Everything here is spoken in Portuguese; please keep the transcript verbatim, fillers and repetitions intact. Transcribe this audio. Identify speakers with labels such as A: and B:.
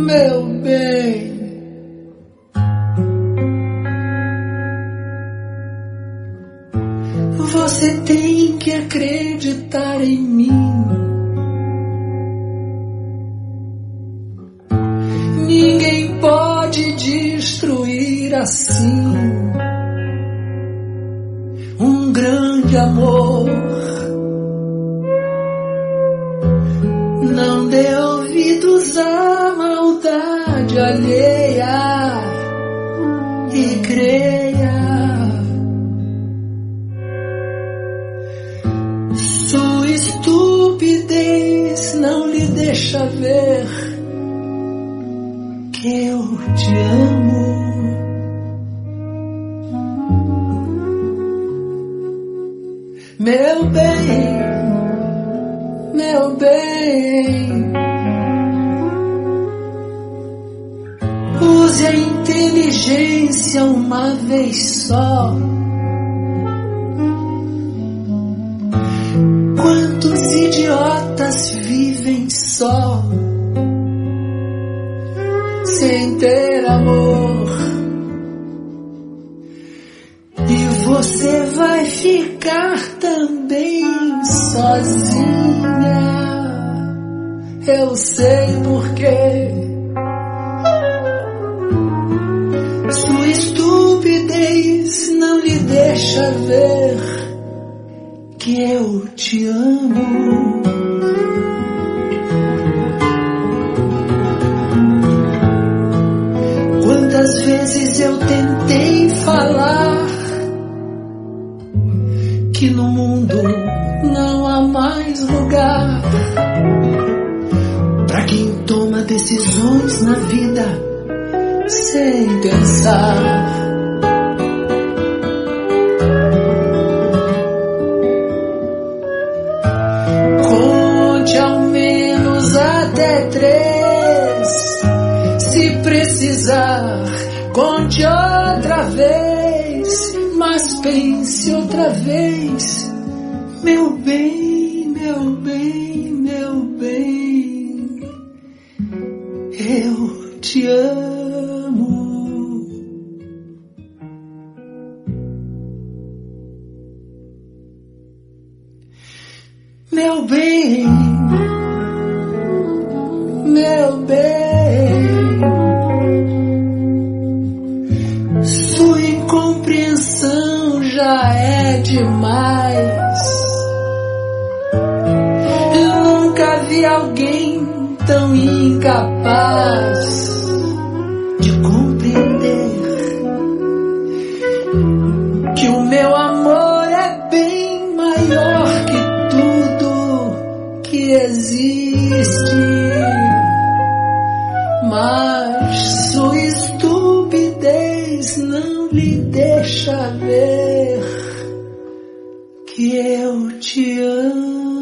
A: meu bem. Você tem que acreditar em mim. Ninguém pode destruir assim um grande amor. Não dê ouvidos à maldade alheia e creia. Sua estupidez não lhe deixa ver que eu te amo. Meu bem, meu bem, use a inteligência uma vez só. Quantos idiotas vivem só, sem ter amor, e você vai ficar também sozinha. Eu sei porquê. Sua estupidez não lhe deixa ver que eu te amo. Quantas vezes eu tentei falar que no mundo não há mais lugar pra quem toma decisões na vida sem pensar. Conte ao menos até três. Se precisar, conte outra vez, mas pense outra vez. Meu bem, meu bem, meu bem, eu te amo. Meu bem, meu bem, sua incompreensão já é demais. Eu nunca vi alguém tão incapaz de compreender que o meu amor é bem maior que tudo que existe. Mas sua estupidez não lhe deixa ver que eu te amo.